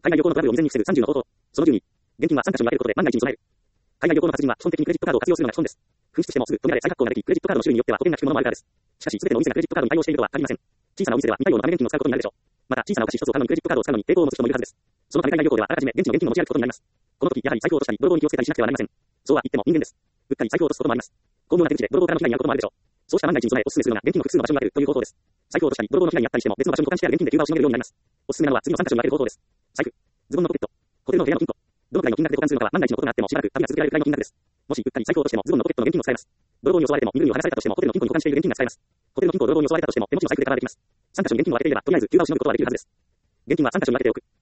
海外旅行のトラブルを未然に防ぐ30の方法。その12。現金は3カ所に分けることで万が一に備える。海外旅行の達人は基本的にクレジットカードを活用するのが基本です。紛失してもすぐ止められ再発行ができ、クレジットカードの種類によっては保険が効くものもあるからです。しかし、すべてのお店がクレジットカードに対応しているとは限りません。小さなお店では似たようなため現金を使うことになるでしょう。また、小さなお菓子一つを買うのにクレジットカードを使うのに抵抗を持つ人もいるはずです。そのため海外旅行ではあらかじめ現地の現金を持ち歩くことになります。この時、やはり財布を落としたり、泥棒に気をつけたりしなくてはなりません。そうは言っても人間です。うっかり財布を落とすこともあります。巧妙な手口で泥棒からの被害に遭うこともあるでしょう。そうした万が一に備えおすすめするのが現金の複数の場所に分けるという方法です。財布を落としたり、泥棒の被害に遭ったりしても別の場所に保管してある現金で急場をしのげるようになります。おすすめなのは次の3カ所に分ける方法です。財布、ズボンのポケット、ホテルの部屋の金庫。どのくらいの金額で保管するのかは万が一のことがあってもしばらく旅が続けられるくらいの金額です。もしうっかり財布を落としてもズボンのポケットの現金を使えます。泥棒に襲われても身ぐるみを離されたとしてもホテルの金庫に保管している現金が使えます。ホテルの金庫を泥棒に襲われたとしても手持ちの財布でカバーできます。3カ所に現金を分けていればとりあえず急場をしのぐことはできるはずです。現金は3カ所に分けておく。